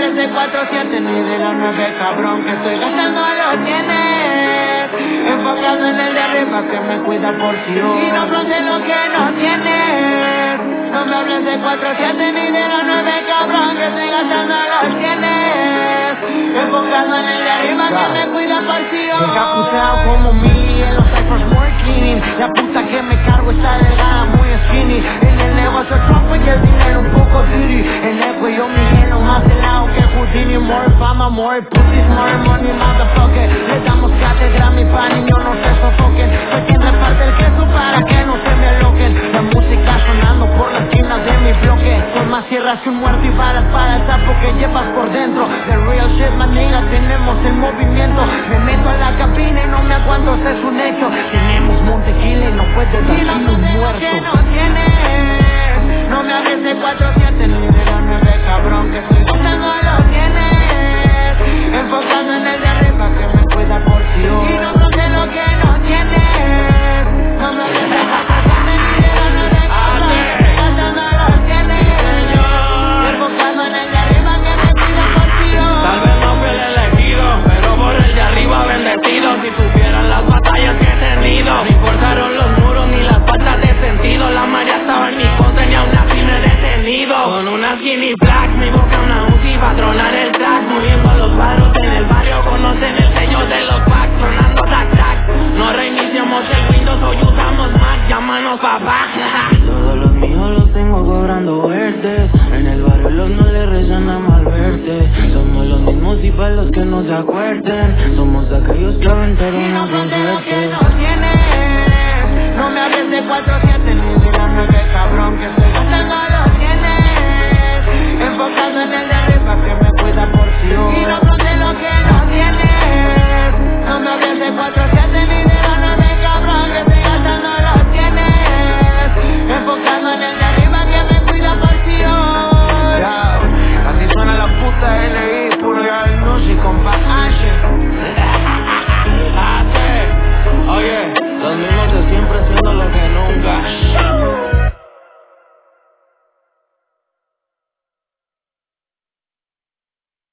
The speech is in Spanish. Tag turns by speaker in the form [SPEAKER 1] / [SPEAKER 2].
[SPEAKER 1] hables de 4-7 ni de los 9, cabrón, que estoy gastando lo tienes. Enfocado en el de arriba que me cuida por si hoy. Y no bronce lo que no tienes. No me hables de 4-7 ni de los 9, cabrón, que estoy gastando lo tienes. Enfocado en el de arriba que me cuida por si hoy. Encapuchado como Millie en los cyphers more cleaning. La puta que me cargo está delgada, muy skinny. En el negocio tronco y el dinero un poco dirty. En el cuello mi lleno más helado que Houdini. More fama, more pussies, more money, motherfucker. Le damos cátedra a mi pan y no se sofoquen. Soy quien reparte el queso para que no se me aloquen. La música sonando por las esquinas de mi bloque. Con más sierras que un muerto y balas para el sapo que llevas por dentro. The real shit, manera, tenemos el movimiento. Me meto a la cabina y no me aguanto, eso es un hecho. Tenemos Montequila y no puedes decir un muerto. Que no tienes, no me hables de 4-7 ni de los 9, cabrón, que estoy buscando lo tienes. Enfocando en el de arriba que me cuida por si hoy. Y no bronce lo que no tienes. No me hables de 4-7 ni de los 9, cabrón, que estoy buscando lo tienes. Enfocando en el de arriba que me cuida por si hoy.
[SPEAKER 2] Tal vez no fui el elegido, pero por el de arriba bendecido. Si supieran las batallas que he tenido, no importaron los muros ni las faltas de sentido. La marea estaba en mi contra y aún así me he detenido. Con una skinny black, mi boca una Uzi va a tronar el track. Moviendo los barros en el barrio, conocen el sello de los packs. Sonando tac tac, no reiniciamos el Windows, hoy usamos Mac. Llámanos papá.
[SPEAKER 3] Todos los míos los tengo cobrando verdes. En el barrio los no le rezan a malverte. Somos los mismos y para los que no se acuerden. Somos aquellos que aventaron
[SPEAKER 1] y no
[SPEAKER 3] a
[SPEAKER 1] bronce lo que
[SPEAKER 3] suerte.
[SPEAKER 1] no tienes. No me hables de 4-7 ni de los 9, cabrón, que estoy